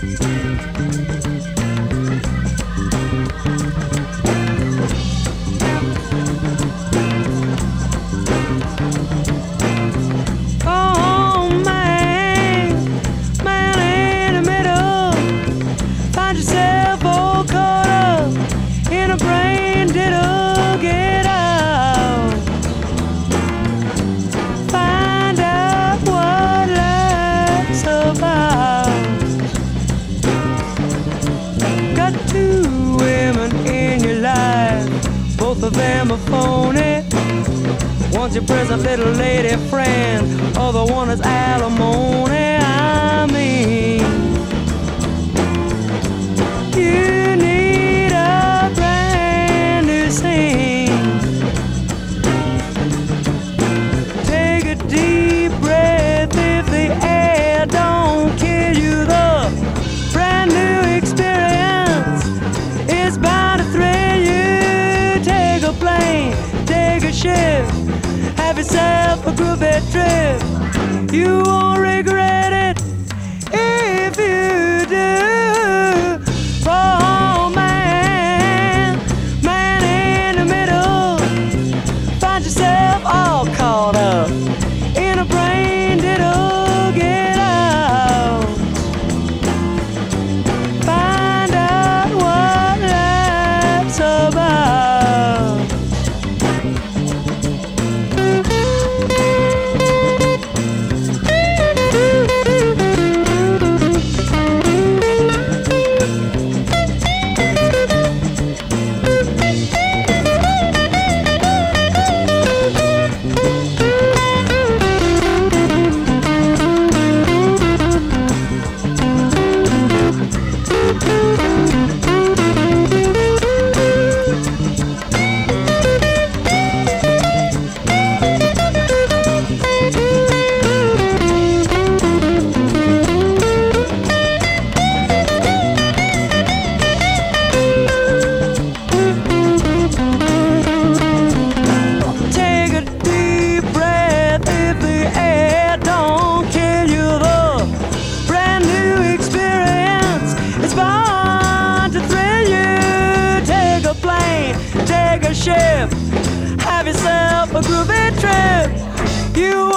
Them a phony. One's your present little lady friend, other one is alimony. I mean, you need a brand new scene. Take a deep breath if the air don't kill you. The brand new experience is bound to thrill you. Take a plane, take a ship, have yourself a groovy trip. You won't regret it if you do. Oh man, man in the middle, find yourself all caught up in a brain diddle. Get out, find out what life's about. Ship, have yourself a groovy trip. You